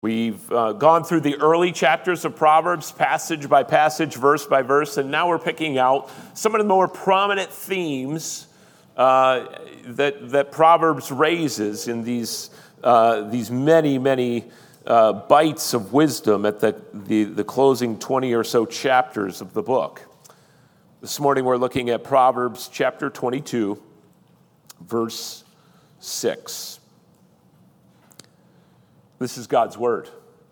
We've gone through the early chapters of Proverbs, passage by passage, verse by verse, and now we're picking out some of the more prominent themes that Proverbs raises in these many bites of wisdom at the closing 20 or so chapters of the book. This morning we're looking at Proverbs chapter 22, verse 6. This is God's word.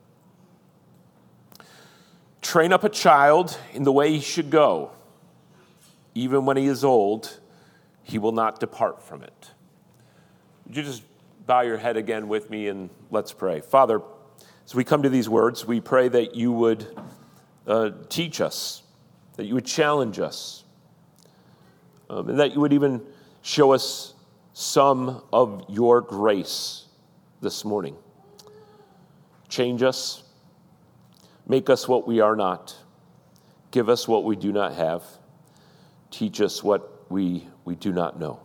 Train up a child in the way he should go. Even when he is old, he will not depart from it. Would you just bow your head again with me and let's pray. Father, as we come to these words, we pray that you would teach us, that you would challenge us, and that you would even show us some of your grace this morning. Change us, make us what we are not, give us what we do not have, teach us what we do not know.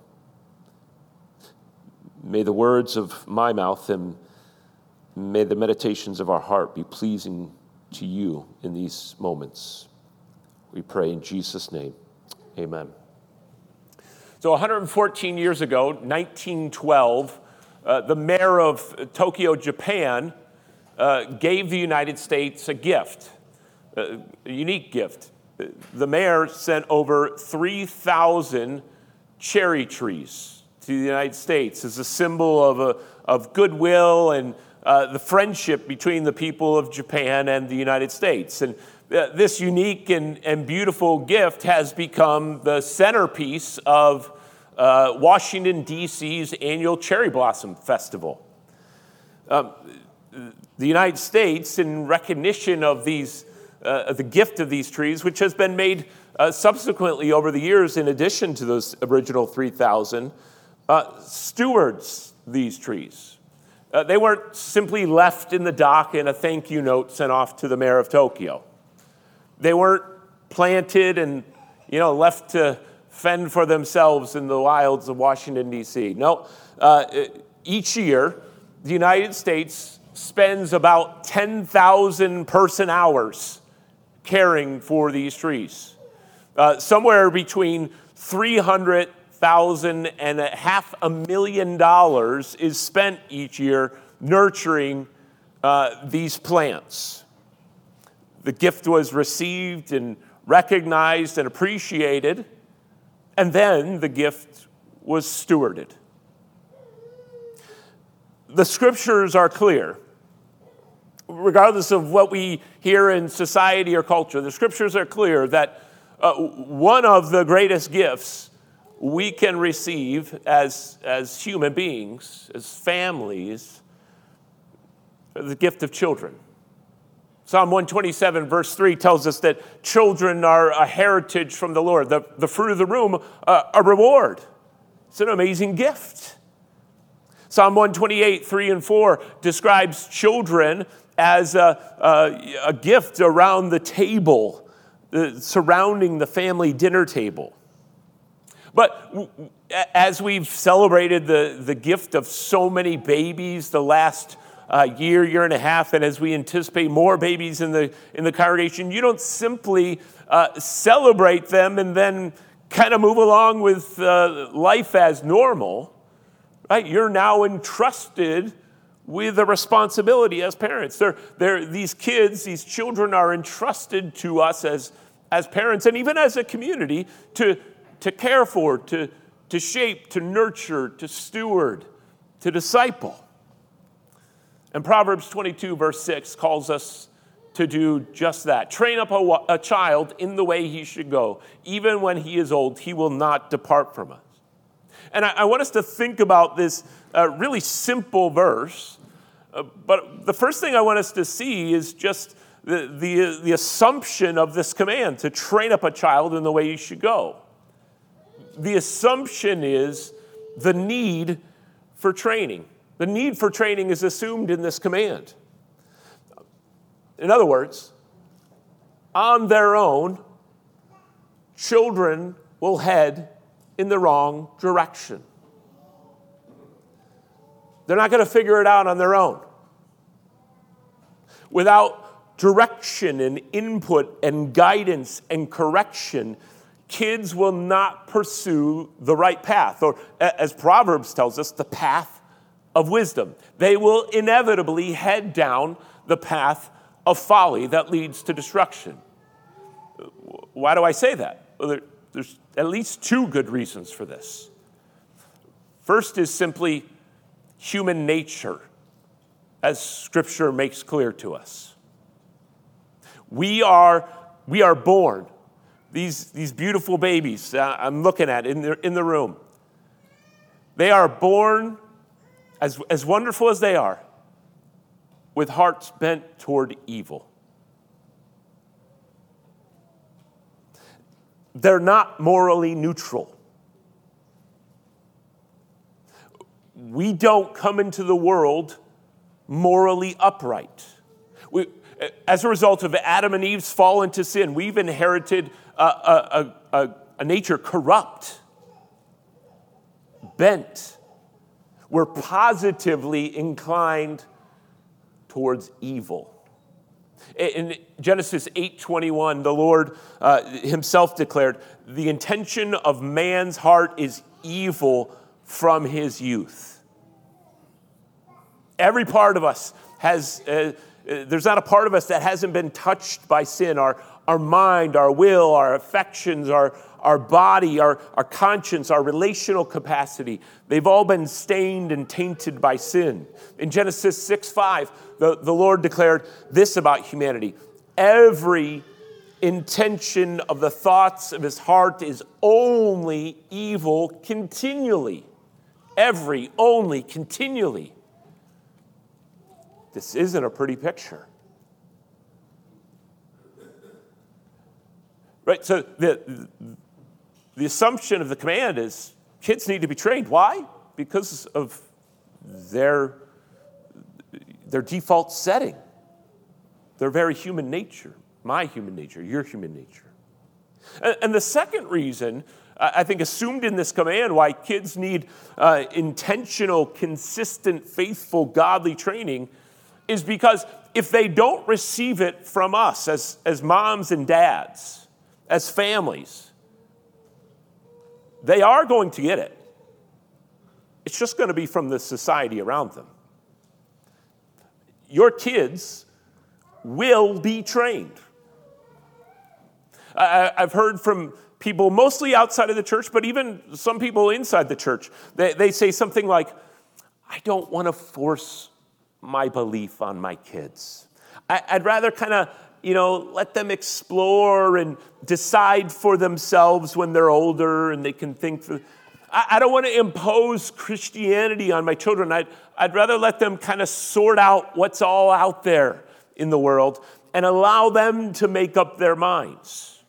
May the words of my mouth and may the meditations of our heart be pleasing to you in these moments. We pray in Jesus' name, amen. So 114 years ago, 1912, the mayor of Tokyo, Japan, gave the United States a gift, a unique gift. The mayor sent over 3,000 cherry trees to the United States as a symbol of goodwill and the friendship between the people of Japan and the United States. And this unique and beautiful gift has become the centerpiece of Washington, D.C.'s annual Cherry Blossom Festival. The United States, in recognition of the gift of these trees, which has been made subsequently over the years, in addition to those original 3,000, stewards these trees. They weren't simply left in the dock and a thank you note sent off to the mayor of Tokyo. They weren't planted and left to fend for themselves in the wilds of Washington, D.C. No, each year, the United States spends about 10,000 person hours caring for these trees. Somewhere between $300,000 and $500,000 is spent each year nurturing these plants. The gift was received and recognized and appreciated, and then the gift was stewarded. The scriptures are clear. Regardless of what we hear in society or culture, the scriptures are clear that one of the greatest gifts we can receive as human beings, as families, is the gift of children. Psalm 127 verse 3 tells us that children are a heritage from the Lord. The fruit of the womb, a reward. It's an amazing gift. Psalm 128, 3 and 4 describes children as a gift around the table, surrounding the family dinner table. But as we've celebrated the gift of so many babies the last year and a half, and as we anticipate more babies in the congregation, you don't simply celebrate them and then kind of move along with life as normal. Right? You're now entrusted with a responsibility as parents. These kids, these children are entrusted to us as parents and even as a community to care for, to shape, to nurture, to steward, to disciple. And Proverbs 22 verse 6 calls us to do just that. Train up a child in the way he should go. Even when he is old, he will not depart from us. And I want us to think about this really simple verse, but the first thing I want us to see is just the assumption of this command to train up a child in the way he should go. The assumption is the need for training. The need for training is assumed in this command. In other words, on their own, children will head in the wrong direction. They're not going to figure it out on their own. Without direction and input and guidance and correction, kids will not pursue the right path, or as Proverbs tells us, the path of wisdom. They will inevitably head down the path of folly that leads to destruction. Why do I say that? Well, there's at least two good reasons for this. First is simply human nature, as Scripture makes clear to us. We are born, these beautiful babies I'm looking at in the room. They are born, as wonderful as they are, with hearts bent toward evil. They're not morally neutral. We don't come into the world morally upright. As a result of Adam and Eve's fall into sin, we've inherited a nature corrupt, bent. We're positively inclined towards evil. In Genesis 8:21, the Lord himself declared, "The intention of man's heart is evil from his youth." Every part of us has, there's not a part of us that hasn't been touched by sin. Our mind, our will, our affections, our body, our conscience, our relational capacity, they've all been stained and tainted by sin. In Genesis 6:5, the Lord declared this about humanity: every intention of the thoughts of his heart is only evil continually. Only continually. This isn't a pretty picture. Right, so the assumption of the command is kids need to be trained. Why? Because of their default setting, their very human nature, my human nature, your human nature. And the second reason, I think, assumed in this command why kids need intentional, consistent, faithful, godly training is because if they don't receive it from us as moms and dads, as families, they are going to get it. It's just going to be from the society around them. Your kids will be trained. I've heard from people mostly outside of the church, but even some people inside the church. They say something like, "I don't want to force my belief on my kids. I'd rather kind of, let them explore and decide for themselves when they're older and they can think for. I don't want to impose Christianity on my children. I'd rather let them kind of sort out what's all out there in the world and allow them to make up their minds."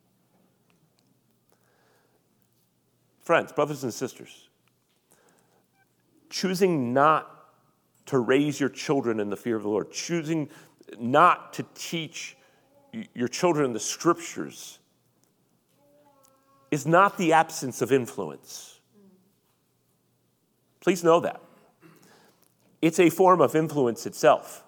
Friends, brothers and sisters, choosing not to raise your children in the fear of the Lord, choosing not to teach your children the Scriptures, is not the absence of influence. Please know that. It's a form of influence itself.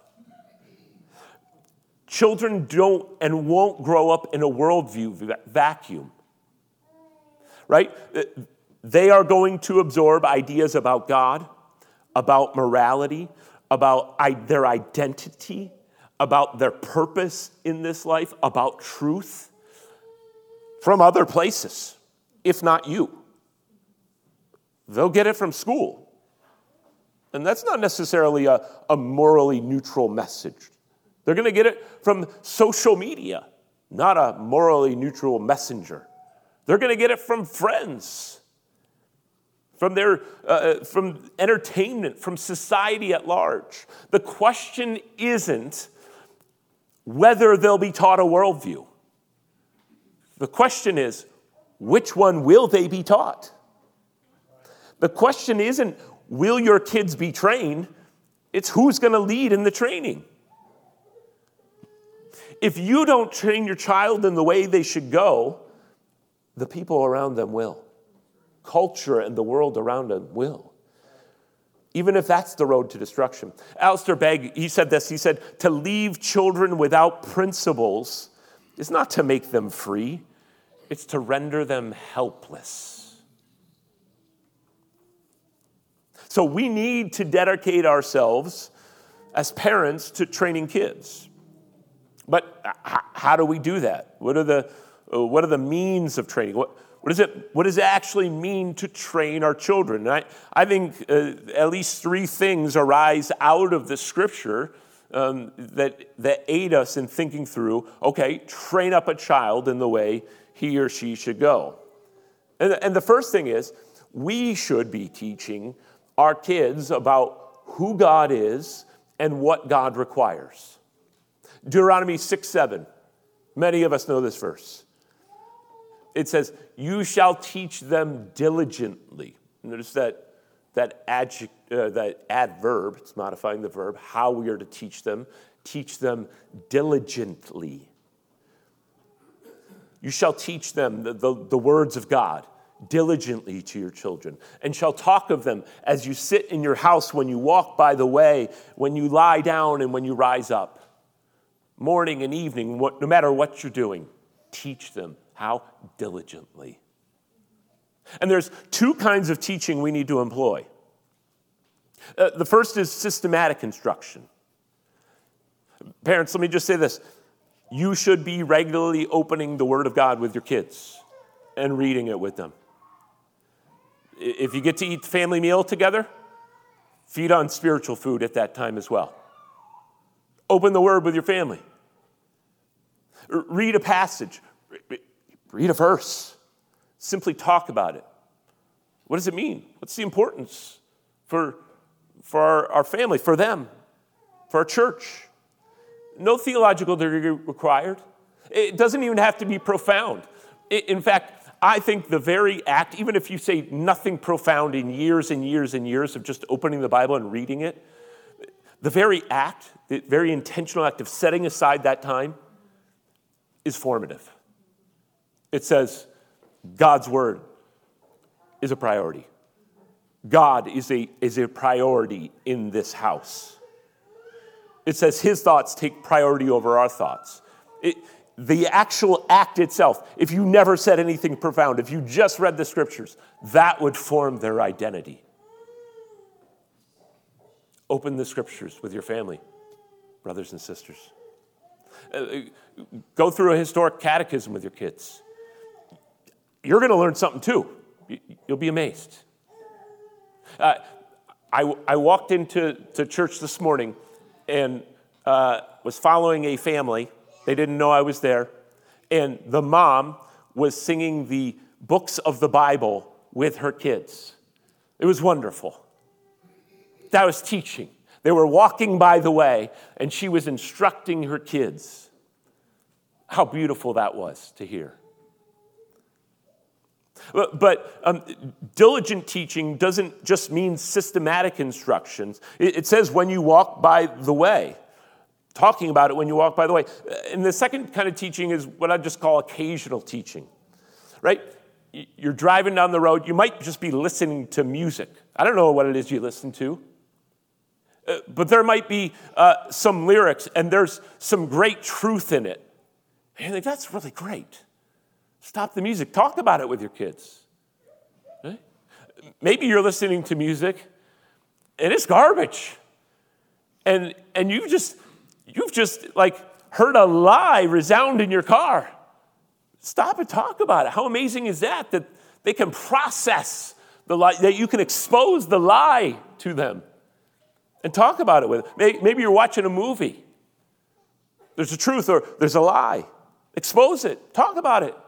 Children don't and won't grow up in a worldview vacuum, right? They are going to absorb ideas about God, about morality, about their identity, about their purpose in this life, about truth, from other places, if not you. They'll get it from school. And that's not necessarily a morally neutral message. They're going to get it from social media, not a morally neutral messenger. They're going to get it from friends, from entertainment, from society at large. The question isn't whether they'll be taught a worldview. The question is, which one will they be taught? The question isn't, will your kids be trained? It's who's going to lead in the training. If you don't train your child in the way they should go, the people around them will. Culture and the world around them will. even if that's the road to destruction. Alistair Begg, he said this, he said, to leave children without principles is not to make them free, it's to render them helpless. So we need to dedicate ourselves as parents to training kids. But how do we do that? What are the means of training? What does it actually mean to train our children? And I think at least three things arise out of the scripture that aid us in thinking through, okay, train up a child in the way he or she should go. And the first thing is, we should be teaching our kids about who God is and what God requires. Deuteronomy 6:7. Many of us know this verse. It says, you shall teach them diligently. Notice that adverb, it's modifying the verb, how we are to teach them diligently. You shall teach them the words of God diligently to your children, and shall talk of them as you sit in your house, when you walk by the way, when you lie down and when you rise up. Morning and evening, no matter what you're doing, teach them. How? Diligently. And there's two kinds of teaching we need to employ. The first is systematic instruction. Parents, let me just say this. You should be regularly opening the Word of God with your kids and reading it with them. If you get to eat the family meal together, feed on spiritual food at that time as well. Open the Word with your family. Read a passage. Read a verse. Simply talk about it. What does it mean? What's the importance for our family, for them, for our church? No theological degree required. It doesn't even have to be profound. In fact, I think the very act, even if you say nothing profound in years and years and years of just opening the Bible and reading it, the very act, the very intentional act of setting aside that time is formative. It says God's word is a priority. God is a priority in this house. It says his thoughts take priority over our thoughts. The actual act itself, if you never said anything profound, if you just read the scriptures, that would form their identity. Open the scriptures with your family, brothers and sisters. Go through a historic catechism with your kids. You're going to learn something too. You'll be amazed. I walked into church this morning and was following a family. They didn't know I was there. And the mom was singing the books of the Bible with her kids. It was wonderful. That was teaching. They were walking by the way, and she was instructing her kids. How beautiful that was to hear. But diligent teaching doesn't just mean systematic instructions. It says when you walk by the way, talking about it when you walk by the way. And the second kind of teaching is what I just call occasional teaching, right? You're driving down the road. You might just be listening to music. I don't know what it is you listen to. But there might be some lyrics, and there's some great truth in it. And you think, that's really great. Stop the music. Talk about it with your kids. Right? Maybe you're listening to music, and it's garbage. And you've just like heard a lie resound in your car. Stop and talk about it. How amazing is that they can process the lie, that you can expose the lie to them and talk about it with them. Maybe you're watching a movie. There's a truth or there's a lie. Expose it. Talk about it.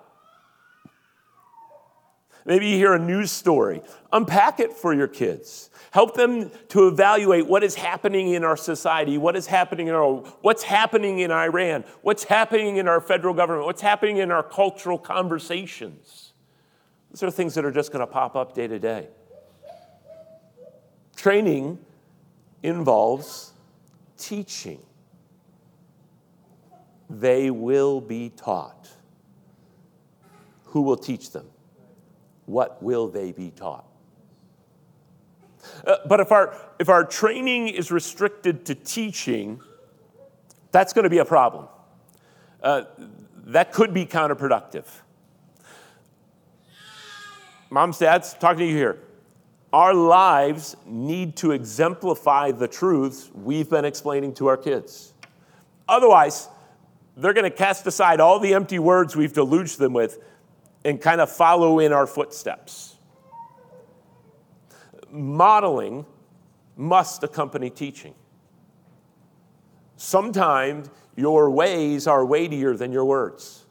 Maybe you hear a news story. Unpack it for your kids. Help them to evaluate what is happening in our society, what's happening in Iran, what's happening in our federal government, what's happening in our cultural conversations. These are things that are just going to pop up day to day. Training involves teaching. They will be taught. Who will teach them? What will they be taught? But if our training is restricted to teaching, that's going to be a problem. That could be counterproductive. Moms, dads, talking to you here. Our lives need to exemplify the truths we've been explaining to our kids. Otherwise, they're going to cast aside all the empty words we've deluged them with and kind of follow in our footsteps. Modeling must accompany teaching. Sometimes your ways are weightier than your words.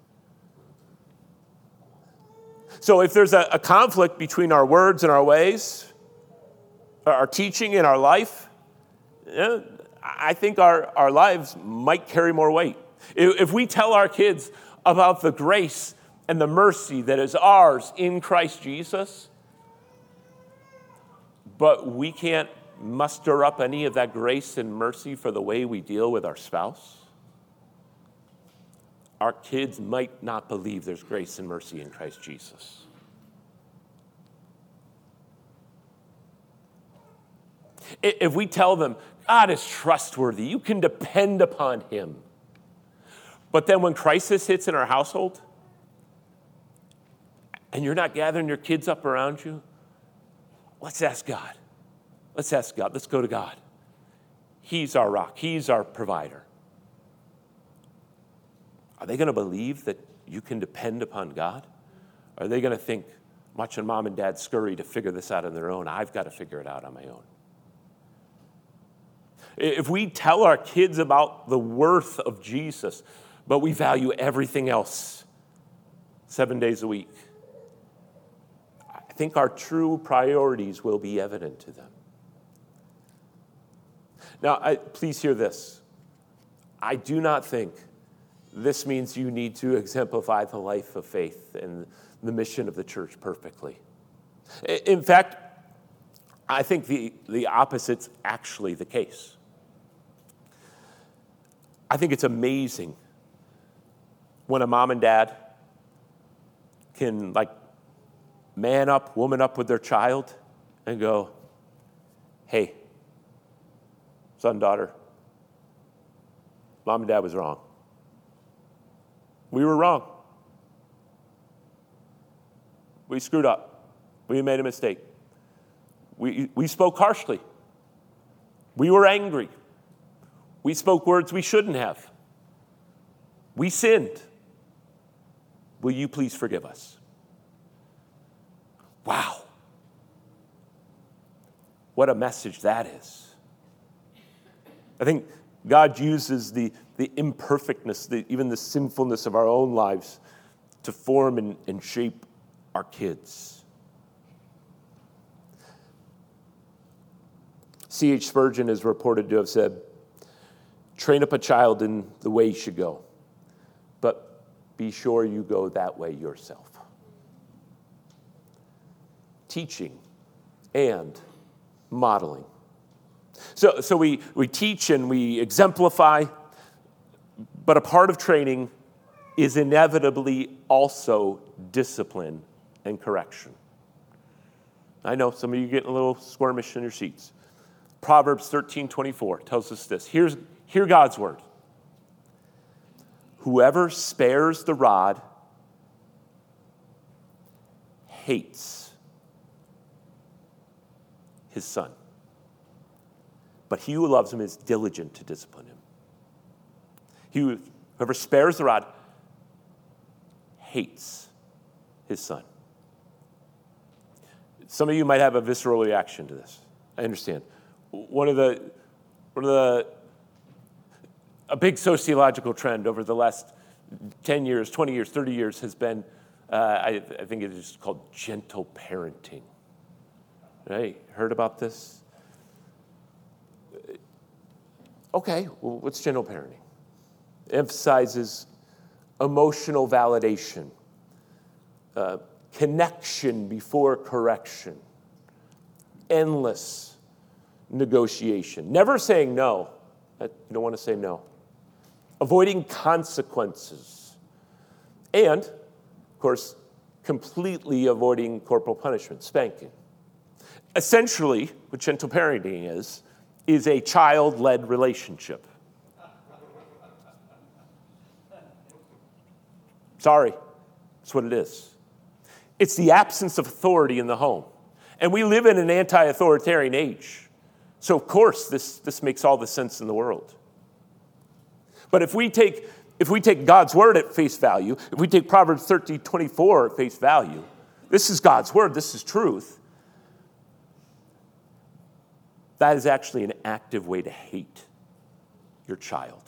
So if there's a conflict between our words and our ways, our teaching and our life, I think our lives might carry more weight. If we tell our kids about the grace and the mercy that is ours in Christ Jesus, but we can't muster up any of that grace and mercy for the way we deal with our spouse, our kids might not believe there's grace and mercy in Christ Jesus. If we tell them, God is trustworthy, you can depend upon him, but then when crisis hits in our household, and you're not gathering your kids up around you, let's ask God. Let's ask God. Let's go to God. He's our rock. He's our provider. Are they going to believe that you can depend upon God? Are they going to think, watching mom and dad scurry to figure this out on their own, I've got to figure it out on my own? If we tell our kids about the worth of Jesus, but we value everything else 7 days a week, I think our true priorities will be evident to them. Now, please hear this. I do not think this means you need to exemplify the life of faith and the mission of the church perfectly. In fact, I think the opposite's actually the case. I think it's amazing when a mom and dad can man up, woman up with their child and go, hey, son, daughter, mom and dad was wrong. We were wrong. We screwed up. We made a mistake. We spoke harshly. We were angry. We spoke words we shouldn't have. We sinned. Will you please forgive us? Wow. What a message that is. I think God uses the imperfectness, even the sinfulness of our own lives to form and shape our kids. C.H. Spurgeon is reported to have said, train up a child in the way he should go, but be sure you go that way yourself. Teaching and modeling. So we teach and we exemplify, but a part of training is inevitably also discipline and correction. I know some of you are getting a little squirmish in your seats. Proverbs 13:24 tells us this. Hear God's word. Whoever spares the rod hates his son, but he who loves him is diligent to discipline him. Whoever spares the rod hates his son. Some of you might have a visceral reaction to this. I understand. A big sociological trend over the last 10 years, 20 years, 30 years has been, I think it is called gentle parenting. Right? Heard about this? Okay, well, what's gentle parenting? It emphasizes emotional validation, connection before correction, endless negotiation, never saying no. You don't want to say no. Avoiding consequences. And, of course, completely avoiding corporal punishment, spanking. Essentially, what gentle parenting is a child-led relationship. Sorry, that's what it is. It's the absence of authority in the home. And we live in an anti-authoritarian age. So of course, this makes all the sense in the world. But if we take God's word at face value, if we take Proverbs 13:24 at face value, this is God's word, this is truth, that is actually an active way to hate your child.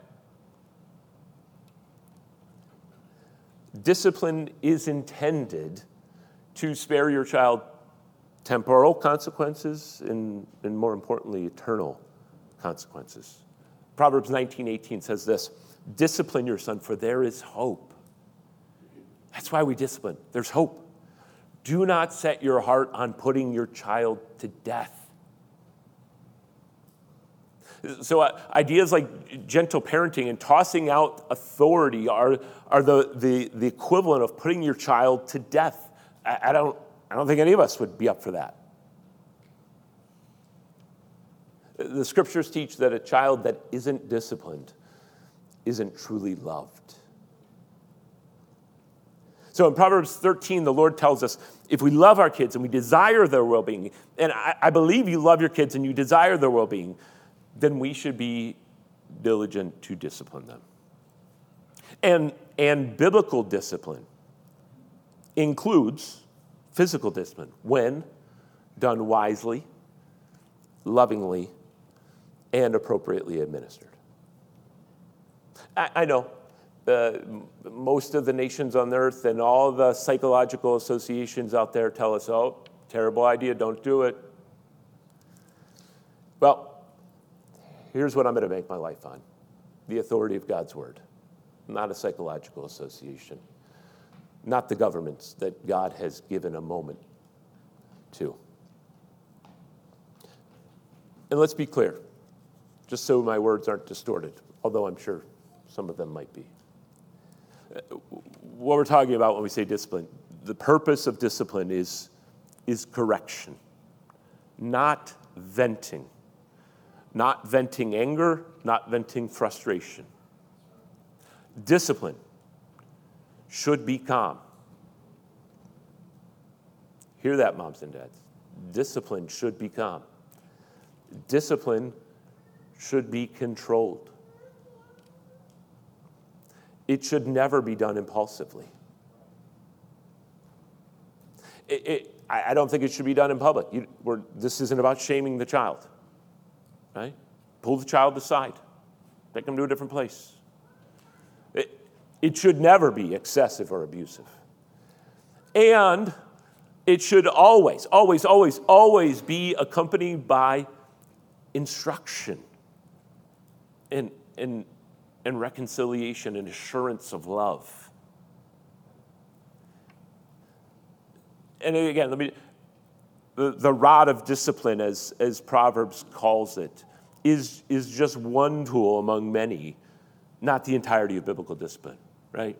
Discipline is intended to spare your child temporal consequences and more importantly, eternal consequences. Proverbs 19:18 says this, discipline your son, for there is hope. That's why we discipline. There's hope. Do not set your heart on putting your child to death. So ideas like gentle parenting and tossing out authority are the equivalent of putting your child to death. I don't think any of us would be up for that. The scriptures teach that a child that isn't disciplined isn't truly loved. So in Proverbs 13, the Lord tells us, if we love our kids and we desire their well-being, and I believe you love your kids and you desire their well-being, then we should be diligent to discipline them. And biblical discipline includes physical discipline when done wisely, lovingly, and appropriately administered. I know most of the nations on earth and all the psychological associations out there tell us, oh, terrible idea, don't do it. Well, here's what I'm going to make my life on. The authority of God's word, not a psychological association, not the governments that God has given a moment to. And let's be clear, just so my words aren't distorted, although I'm sure some of them might be. What we're talking about when we say discipline, the purpose of discipline is correction, not venting. Not venting anger, not venting frustration. Discipline should be calm. Hear that, moms and dads. Discipline should be calm. Discipline should be controlled. It should never be done impulsively. I don't think it should be done in public. This isn't about shaming the child. Right? Pull the child aside. Take them to a different place. It should never be excessive or abusive. And it should always, always, always, always be accompanied by instruction and reconciliation and assurance of love. And again, the rod of discipline, as Proverbs calls it, is just one tool among many, not the entirety of biblical discipline, right?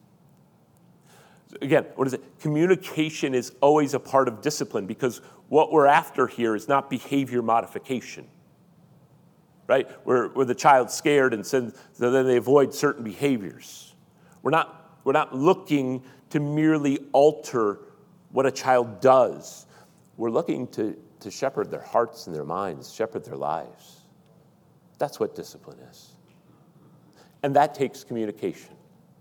Again, what is it? Communication is always a part of discipline because what we're after here is not behavior modification, right? Where the child's scared and so then they avoid certain behaviors. We're not looking to merely alter what a child does. We're looking to shepherd their hearts and their minds, shepherd their lives. That's what discipline is. And that takes communication.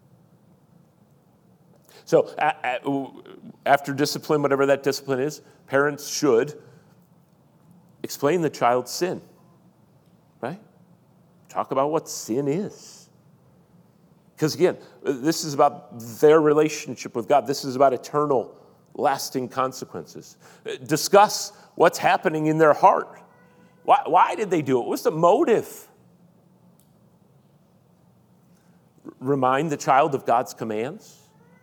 So after discipline, whatever that discipline is, parents should explain the child's sin, right? Talk about what sin is. Because again, this is about their relationship with God. This is about eternal, lasting consequences. Discuss what's happening in their heart. Why did they do it? What's the motive? Remind the child of God's commands.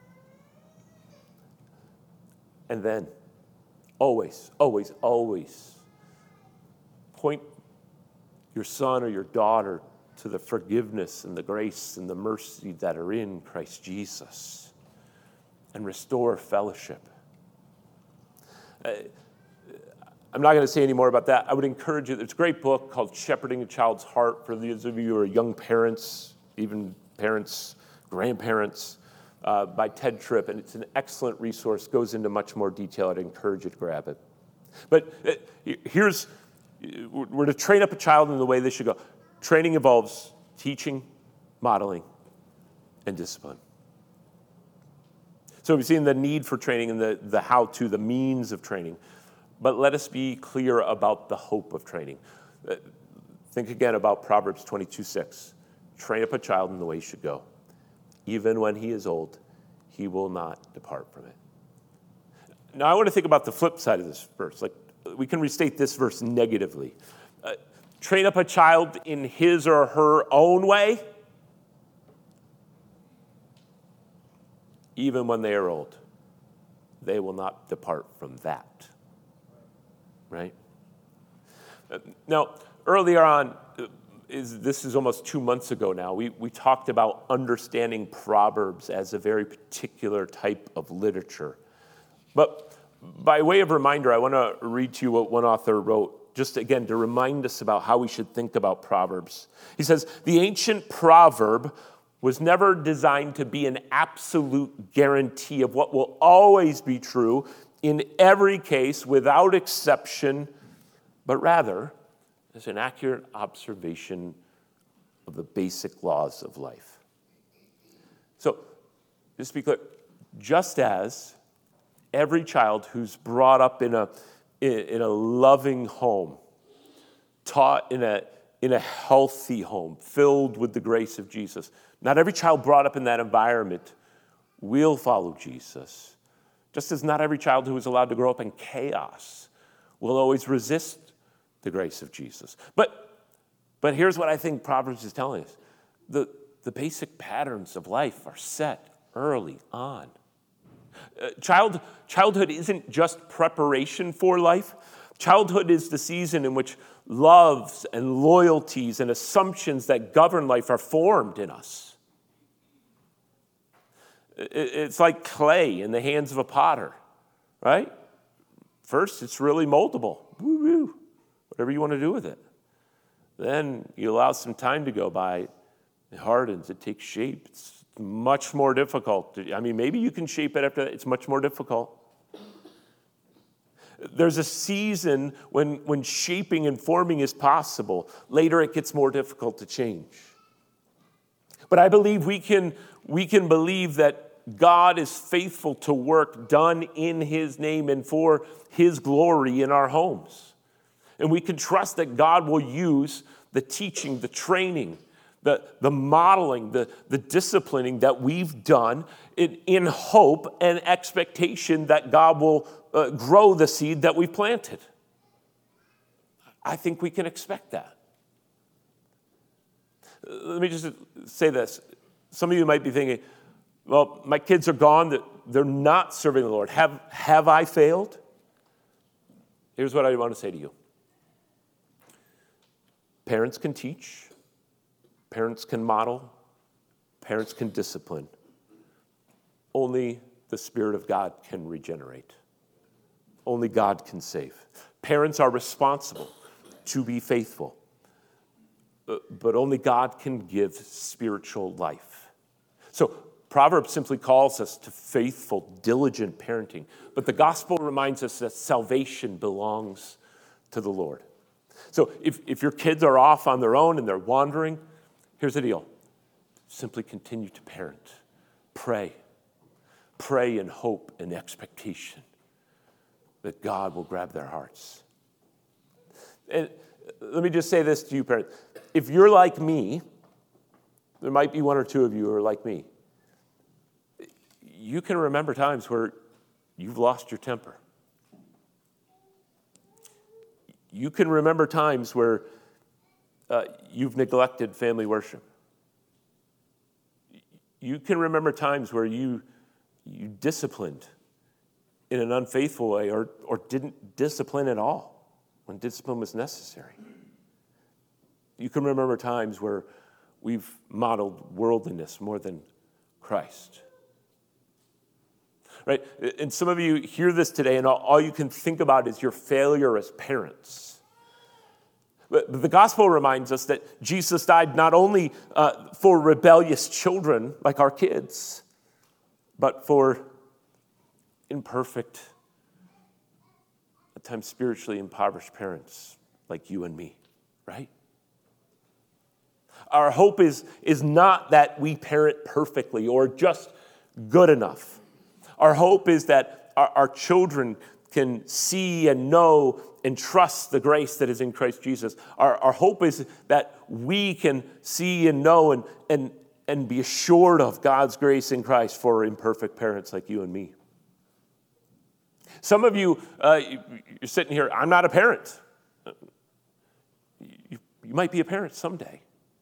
And then, always, always, always point your son or your daughter to the forgiveness and the grace and the mercy that are in Christ Jesus and restore fellowship. I'm not going to say any more about that. I would encourage you. There's a great book called Shepherding a Child's Heart for those of you who are young parents, even parents, grandparents, by Ted Tripp, and it's an excellent resource. Goes into much more detail. I'd encourage you to grab it. But we're to train up a child in the way they should go. Training involves teaching, modeling, and discipline. So we've seen the need for training and the how-to, the means of training. But let us be clear about the hope of training. Think again about Proverbs 22:6. Train up a child in the way he should go. Even when he is old, he will not depart from it. Now I want to think about the flip side of this verse. Like, we can restate this verse negatively. Train up a child in his or her own way, even when they are old. They will not depart from that. Right? Now, earlier on, this is almost 2 months ago now, we talked about understanding Proverbs as a very particular type of literature. But by way of reminder, I want to read to you what one author wrote, just again to remind us about how we should think about Proverbs. He says, the ancient proverb was never designed to be an absolute guarantee of what will always be true in every case without exception, but rather as an accurate observation of the basic laws of life. So, just to be clear, just as every child who's brought up in a loving home, taught in a healthy home, filled with the grace of Jesus, not every child brought up in that environment will follow Jesus. Just as not every child who is allowed to grow up in chaos will always resist the grace of Jesus. But here's what I think Proverbs is telling us. The basic patterns of life are set early on. Childhood isn't just preparation for life. Childhood is the season in which loves and loyalties and assumptions that govern life are formed in us. It's like clay in the hands of a potter, right? First, it's really moldable. Woo-woo. Whatever you want to do with it. Then you allow some time to go by. It hardens. It takes shape. It's much more difficult. Maybe you can shape it after that. It's much more difficult. There's a season when shaping and forming is possible. Later, it gets more difficult to change. But I believe we can believe that God is faithful to work done in His name and for His glory in our homes. And we can trust that God will use the teaching, the training, the modeling, the disciplining that we've done in hope and expectation that God will grow the seed that we've planted. I think we can expect that. Let me just say this. Some of you might be thinking, well, my kids are gone. They're not serving the Lord. Have I failed? Here's what I want to say to you. Parents can teach. Parents can model. Parents can discipline. Only the Spirit of God can regenerate. Only God can save. Parents are responsible to be faithful. But only God can give spiritual life. So Proverbs simply calls us to faithful, diligent parenting. But the gospel reminds us that salvation belongs to the Lord. So if your kids are off on their own and they're wandering, here's the deal. Simply continue to parent. Pray. Pray in hope and expectation that God will grab their hearts. And let me just say this to you, parents. If you're like me, there might be one or two of you who are like me. You can remember times where you've lost your temper. You can remember times where you've neglected family worship. You can remember times where you disciplined in an unfaithful way or didn't discipline at all when discipline was necessary. You can remember times where we've modeled worldliness more than Christ. right? And some of you hear this today, and all you can think about is your failure as parents. But the gospel reminds us that Jesus died not only for rebellious children like our kids, but for imperfect, at times spiritually impoverished parents like you and me, right? Our hope is not that we parent perfectly or just good enough. Our hope is that our children can see and know and trust the grace that is in Christ Jesus. Our hope is that we can see and know and be assured of God's grace in Christ for imperfect parents like you and me. Some of you, you're sitting here, I'm not a parent. You might be a parent someday.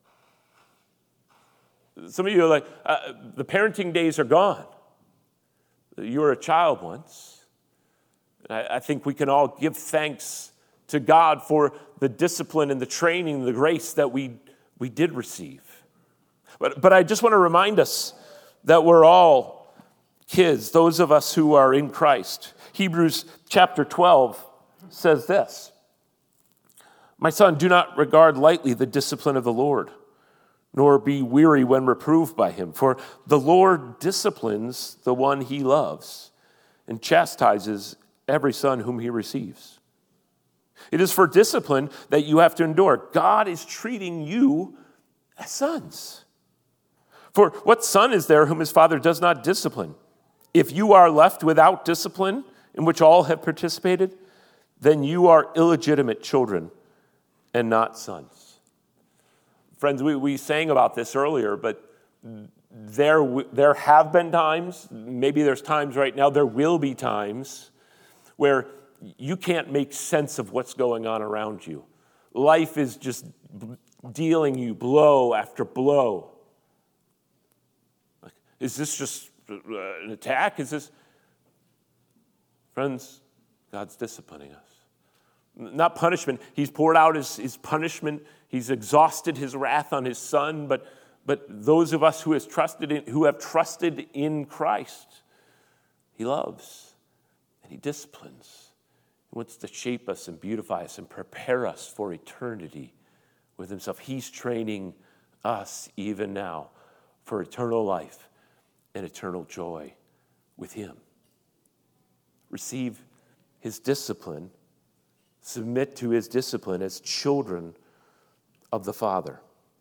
Some of you are like, the parenting days are gone. You were a child once. I think we can all give thanks to God for the discipline and the training, the grace that we did receive. But I just want to remind us that we're all kids, those of us who are in Christ. Hebrews chapter 12 says this, "My son, do not regard lightly the discipline of the Lord, nor be weary when reproved by him. For the Lord disciplines the one he loves and chastises every son whom he receives. It is for discipline that you have to endure. God is treating you as sons. For what son is there whom his father does not discipline? If you are left without discipline, in which all have participated, then you are illegitimate children and not sons." Friends, we sang about this earlier, but there have been times, maybe there's times right now, there will be times where you can't make sense of what's going on around you. Life is just dealing you blow after blow. Like, is this just an attack? Is this... Friends, God's disciplining us. Not punishment. He's poured out his punishment. He's exhausted his wrath on his son. But those of us who have trusted in Christ, he loves and he disciplines. He wants to shape us and beautify us and prepare us for eternity with himself. He's training us even now for eternal life and eternal joy with him. Receive his discipline. Submit to his discipline as children of the Father.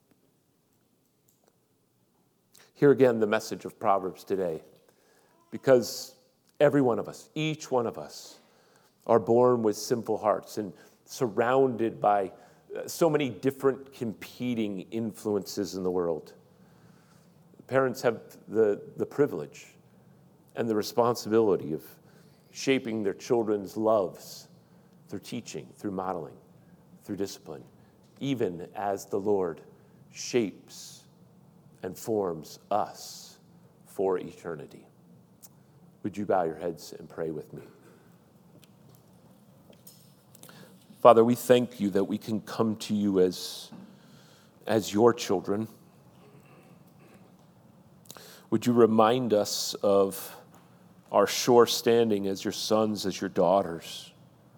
Hear again the message of Proverbs today, because every one of us, each one of us, are born with sinful hearts and surrounded by so many different competing influences in the world. Parents have the privilege and the responsibility of shaping their children's loves through teaching, through modeling, through discipline, even as the Lord shapes and forms us for eternity. Would you bow your heads and pray with me? Father, we thank you that we can come to you as your children. Would you remind us of our sure standing as your sons, as your daughters?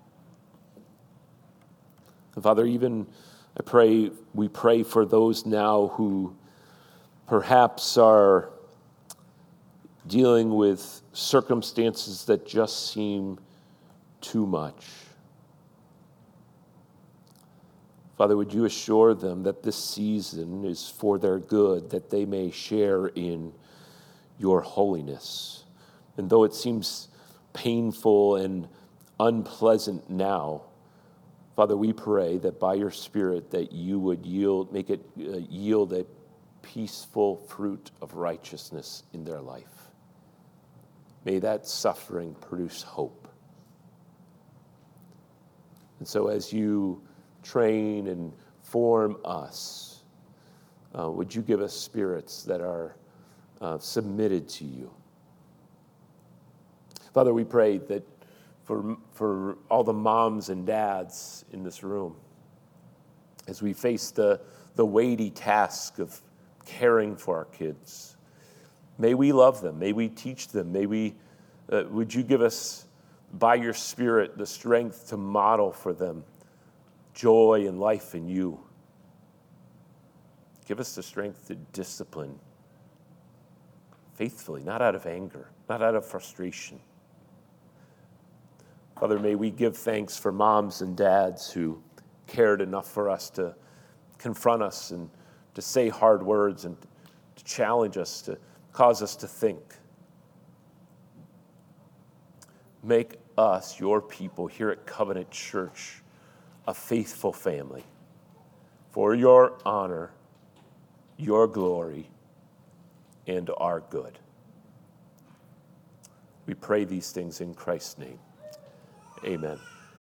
And Father, we pray for those now who perhaps are dealing with circumstances that just seem too much. Father, would you assure them that this season is for their good, that they may share in your holiness. And though it seems painful and unpleasant now, Father, we pray that by your Spirit that you would make it yield a peaceful fruit of righteousness in their life. May that suffering produce hope. And so as you train and form us, would you give us spirits that are submitted to you? Father, we pray that for all the moms and dads in this room, as we face the weighty task of caring for our kids, may we love them, may we teach them, may we Would you give us, by your Spirit, the strength to model for them joy and life in you? Give us the strength to discipline faithfully, not out of anger, not out of frustration. Father, may we give thanks for moms and dads who cared enough for us to confront us and to say hard words and to challenge us, to cause us to think. Make us, your people here at Covenant Church, a faithful family for your honor, your glory, and our good. We pray these things in Christ's name. Amen.